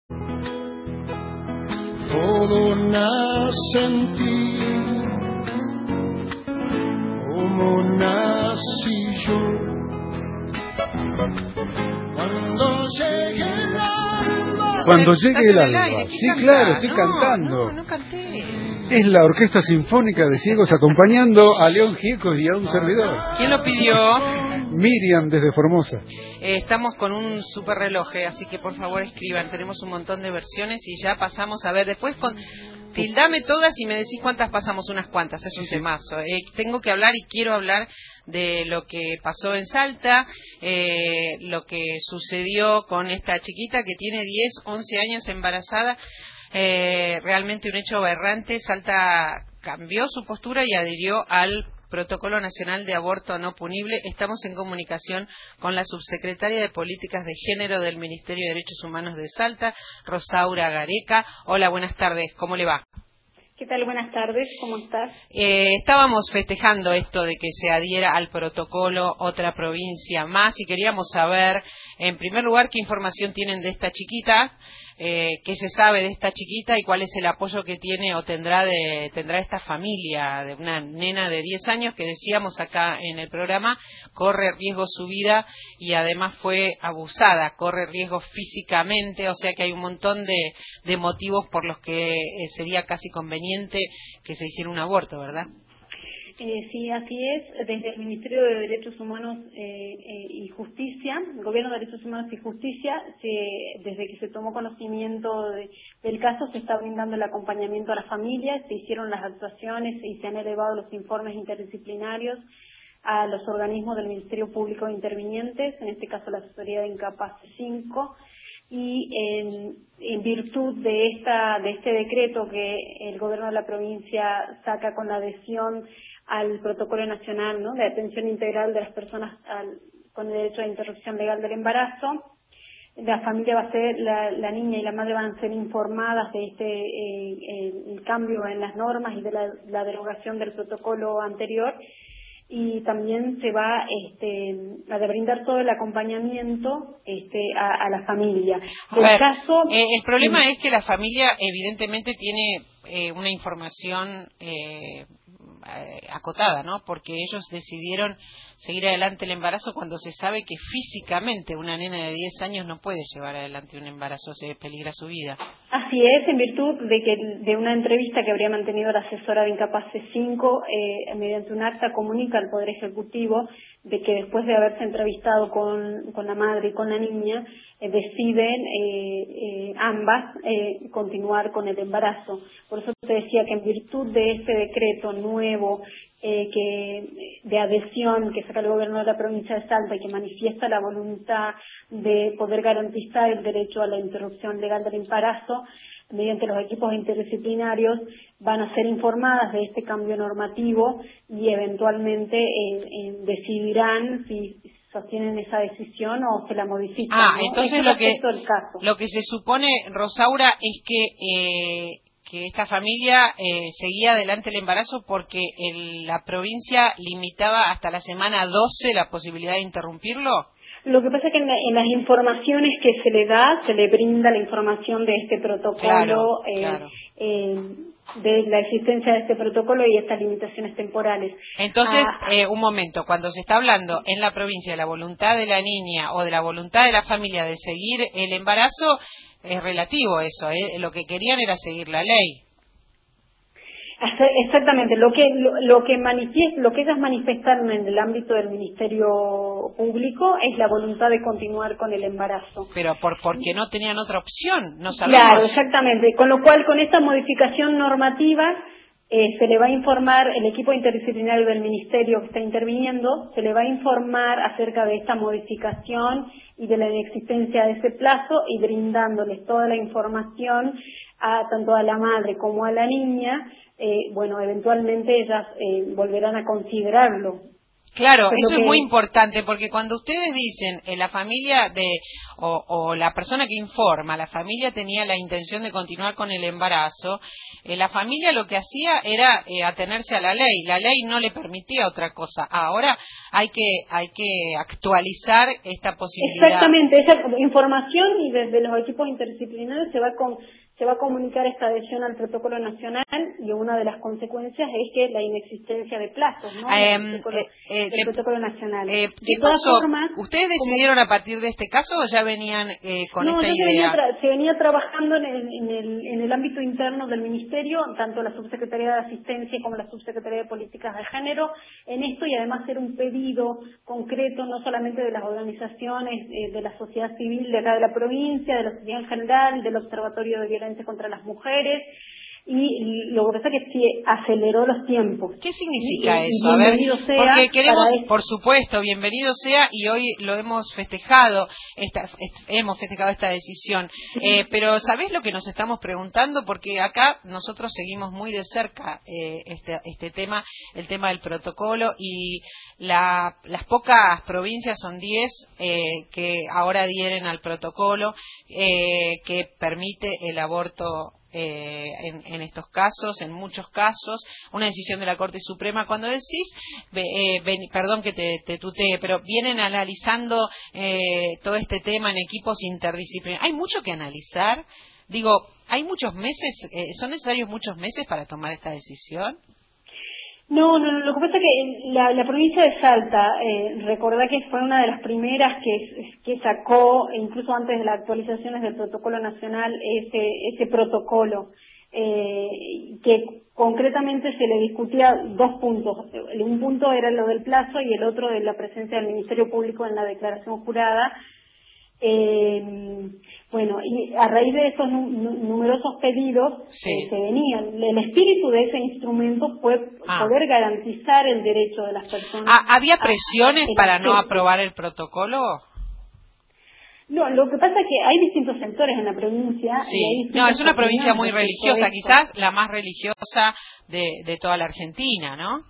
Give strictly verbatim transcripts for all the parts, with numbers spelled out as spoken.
Todo nace en ti, como nací yo. Cuando llegue el alba. Cuando llegue el alba. Aire, Sí, canta? claro, estoy no, cantando. No, no canté. Es la Orquesta Sinfónica de Ciegos acompañando a León Gieco y a un servidor. ¿Quién lo pidió? Miriam desde Formosa. Eh, estamos con un super reloj, eh, así que por favor escriban. Tenemos un montón de versiones y ya pasamos a ver. Después con tildame todas y me decís cuántas pasamos, unas cuantas. Es un Sí, sí. temazo. Eh, tengo que hablar y quiero hablar de lo que pasó en Salta, eh, lo que sucedió con esta chiquita que tiene diez, once años embarazada. Eh, realmente un hecho aberrante. Salta cambió su postura y adhirió al Protocolo Nacional de Aborto No Punible. Estamos en comunicación con la subsecretaria de Políticas de Género del Ministerio de Derechos Humanos de Salta, Rosaura Gareca. Hola, buenas tardes, ¿cómo le va? ¿Qué tal? Buenas tardes, ¿cómo estás? Eh, estábamos festejando esto de que se adhiera al protocolo otra provincia más y queríamos saber, en primer lugar, qué información tienen de esta chiquita, eh, qué se sabe de esta chiquita y cuál es el apoyo que tiene o tendrá de tendrá esta familia de una nena de diez años que decíamos acá en el programa, corre riesgo su vida y además fue abusada, corre riesgo físicamente, o sea que hay un montón de, de motivos por los que eh, sería casi conveniente que se hiciera un aborto, ¿verdad? Eh, sí, así es. Desde el Ministerio de Derechos Humanos eh, eh, y Justicia, el Gobierno de Derechos Humanos y Justicia, se, desde que se tomó conocimiento de, del caso, se está brindando el acompañamiento a las familias, se hicieron las actuaciones y se han elevado los informes interdisciplinarios a los organismos del Ministerio Público intervinientes, en este caso la Asesoría de Incapaces cinco, y en, en virtud de esta de este decreto que el Gobierno de la provincia saca con la adhesión al Protocolo Nacional, ¿no?, de atención integral de las personas al, con el derecho a interrupción legal del embarazo, la familia va a ser, la, la niña y la madre van a ser informadas de este eh, el cambio en las normas y de la, la derogación del protocolo anterior, y también se va este, a brindar todo el acompañamiento este, a, a la familia. A ver, caso, eh, el problema sí. es que la familia evidentemente tiene eh, una información eh, eh, acotada, ¿no? Porque ellos decidieron seguir adelante el embarazo cuando se sabe que físicamente una nena de diez años no puede llevar adelante un embarazo, se peligra su vida. Así es, en virtud de que de una entrevista que habría mantenido la asesora de Incapaces cinco, eh, mediante un acta comunica al Poder Ejecutivo de que después de haberse entrevistado con, con la madre y con la niña, eh, deciden eh, eh, ambas eh, continuar con el embarazo. Por eso te decía que en virtud de este decreto nuevo eh, que de adhesión que saca el Gobierno de la provincia de Salta y que manifiesta la voluntad de poder garantizar el derecho a la interrupción legal del embarazo, mediante los equipos interdisciplinarios van a ser informadas de este cambio normativo y eventualmente eh, eh, decidirán si sostienen esa decisión o se la modifican. Ah, ¿no? entonces lo que, lo que se supone, Rosaura, es que eh, que esta familia eh, seguía adelante el embarazo porque el, la provincia limitaba hasta la semana doce la posibilidad de interrumpirlo. Lo que pasa es que en, la, en las informaciones que se le da, se le brinda la información de este protocolo, claro, eh, claro. Eh, de la existencia de este protocolo y estas limitaciones temporales. Entonces, ah, eh, un momento, cuando se está hablando en la provincia de la voluntad de la niña o de la voluntad de la familia de seguir el embarazo, es relativo eso, ¿eh? Lo que querían era seguir la ley. Exactamente, lo que lo, lo que manifiest, lo que ellas manifestaron en el ámbito del Ministerio Público es la voluntad de continuar con el embarazo. Pero por porque no tenían otra opción, no sabemos. Claro, exactamente. Con lo cual, con esta modificación normativa, eh, se le va a informar, el equipo interdisciplinario del Ministerio que está interviniendo, se le va a informar acerca de esta modificación y de la inexistencia de ese plazo y brindándoles toda la información a tanto a la madre como a la niña. Eh, bueno, eventualmente ellas eh, volverán a considerarlo. Claro, Pero eso que... es muy importante, porque cuando ustedes dicen eh, la familia de o, o la persona que informa, la familia tenía la intención de continuar con el embarazo, eh, la familia lo que hacía era eh, atenerse a la ley. La ley no le permitía otra cosa. Ahora hay que hay que actualizar esta posibilidad. Exactamente, esa información, y desde los equipos interdisciplinarios se va con se va a comunicar esta adhesión al protocolo nacional, y una de las consecuencias es que la inexistencia de plazos, ¿no? Eh, del protocolo, eh, eh, del le, protocolo nacional. Eh, de ¿Qué todas pasó? formas, ¿Ustedes como... decidieron a partir de este caso o ya venían eh, con no, esta ya se idea? venía, tra- se venía trabajando en el, en, el, en el ámbito interno del Ministerio, tanto la Subsecretaría de Asistencia como la Subsecretaría de Políticas de Género, en esto, y además hacer un pedido concreto, no solamente de las organizaciones eh, de la sociedad civil de acá de la provincia, de la sociedad en general, del Observatorio de Violencia contra las Mujeres, y lo que pasa es que sí aceleró los tiempos. ¿Qué significa y, y, eso? A ver, porque queremos, este... por supuesto, bienvenido sea, y hoy lo hemos festejado, esta, est, hemos festejado esta decisión, eh, pero ¿sabés lo que nos estamos preguntando? Porque acá nosotros seguimos muy de cerca eh, este, este tema, el tema del protocolo, y la, las pocas provincias, son diez, eh, que ahora adhieren al protocolo, eh, que permite el aborto Eh, en, en estos casos, en muchos casos, una decisión de la Corte Suprema. Cuando decís, eh, ven, perdón que te, te tutee, pero vienen analizando eh, todo este tema en equipos interdisciplinarios. ¿Hay mucho que analizar? Digo, ¿hay muchos meses, eh, son necesarios muchos meses para tomar esta decisión? No, no, lo que pasa es que la, la provincia de Salta, eh, recordá que fue una de las primeras que, que sacó, incluso antes de las actualizaciones del protocolo nacional, ese, ese protocolo, eh, que concretamente se le discutía dos puntos. Un punto era lo del plazo y el otro de la presencia del Ministerio Público en la declaración jurada. Eh, bueno, y a raíz de estos numerosos pedidos sí. eh, se venían, el espíritu de ese instrumento fue ah. poder garantizar el derecho de las personas. Ah, ¿había presiones a, para no aprobar el protocolo? No, lo que pasa es que hay distintos sectores en la provincia. Sí, y hay no, es una provincia muy religiosa, esto. quizás la más religiosa de, de toda la Argentina, ¿no?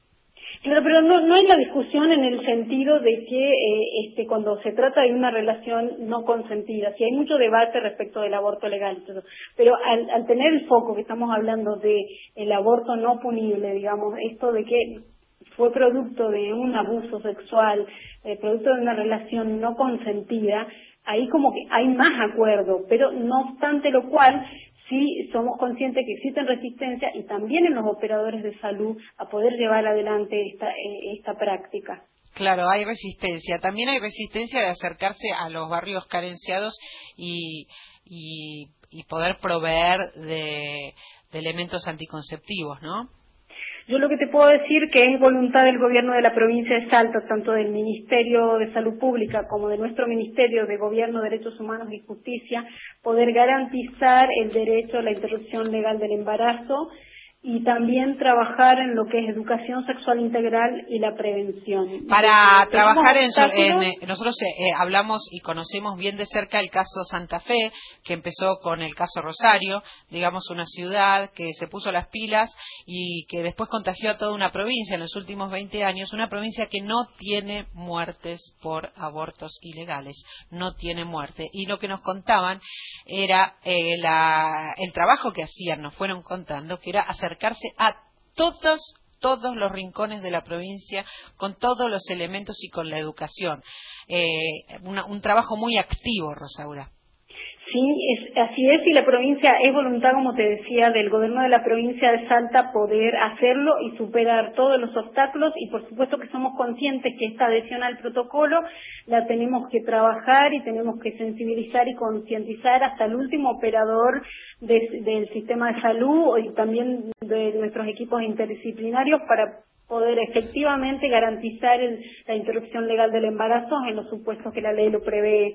Claro, pero no, no hay la discusión en el sentido de que eh, este, cuando se trata de una relación no consentida, si hay mucho debate respecto del aborto legal, pero, pero al, al tener el foco que estamos hablando de el aborto no punible, digamos, esto de que fue producto de un abuso sexual, eh, producto de una relación no consentida, ahí como que hay más acuerdo, pero no obstante lo cual, sí somos conscientes que existen resistencia y también en los operadores de salud a poder llevar adelante esta, esta práctica. Claro, hay resistencia. También hay resistencia de acercarse a los barrios carenciados y, y, y poder proveer de, de elementos anticonceptivos, ¿no? Yo lo que te puedo decir que es voluntad del gobierno de la provincia de Salta, tanto del Ministerio de Salud Pública como de nuestro Ministerio de Gobierno, Derechos Humanos y Justicia, poder garantizar el derecho a la interrupción legal del embarazo y también trabajar en lo que es educación sexual integral y la prevención. Para Entonces, trabajar en, en, en nosotros eh, hablamos y conocemos bien de cerca el caso Santa Fe, que empezó con el caso Rosario, digamos una ciudad que se puso las pilas y que después contagió a toda una provincia en los últimos veinte años, una provincia que no tiene muertes por abortos ilegales, no tiene muerte. Y lo que nos contaban era eh, la, el trabajo que hacían, nos fueron contando, que era hacer acercarse a todos, todos los rincones de la provincia con todos los elementos y con la educación. Eh, una, un trabajo muy activo, Rosaura. Sí, es, así es, y la provincia es voluntad, como te decía, del gobierno de la provincia de Salta poder hacerlo y superar todos los obstáculos, y por supuesto que somos conscientes que esta adhesión al protocolo la tenemos que trabajar y tenemos que sensibilizar y concientizar hasta el último operador de, del sistema de salud y también de nuestros equipos interdisciplinarios para poder efectivamente garantizar el, la interrupción legal del embarazo en los supuestos que la ley lo prevé.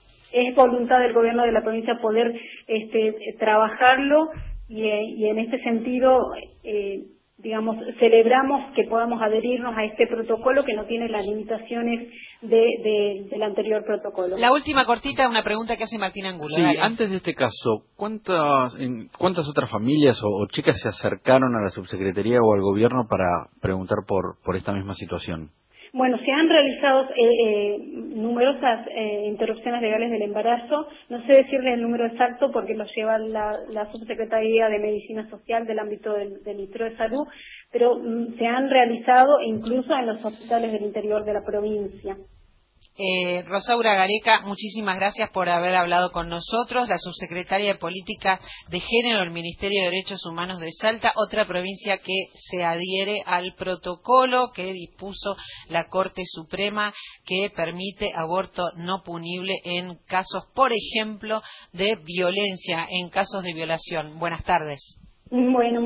Es voluntad del gobierno de la provincia poder este, trabajarlo y, y en este sentido, eh, digamos, celebramos que podamos adherirnos a este protocolo que no tiene las limitaciones de, de, del anterior protocolo. La última cortita, una pregunta que hace Martín Angulo. Sí, dale. Antes de este caso, ¿cuántas, en, ¿cuántas otras familias o, o chicas se acercaron a la subsecretaría o al gobierno para preguntar por, por esta misma situación? Bueno, se han realizado eh, eh, numerosas eh, interrupciones legales del embarazo. No sé decirle el número exacto porque lo lleva la, la Subsecretaría de Medicina Social del ámbito del, del Ministerio de Salud, pero mm, se han realizado incluso en los hospitales del interior de la provincia. Eh, Rosaura Gareca, muchísimas gracias por haber hablado con nosotros, la subsecretaria de Política de Género del Ministerio de Derechos Humanos de Salta, otra provincia que se adhiere al protocolo que dispuso la Corte Suprema que permite aborto no punible en casos, por ejemplo, de violencia, en casos de violación. Buenas tardes. Bueno.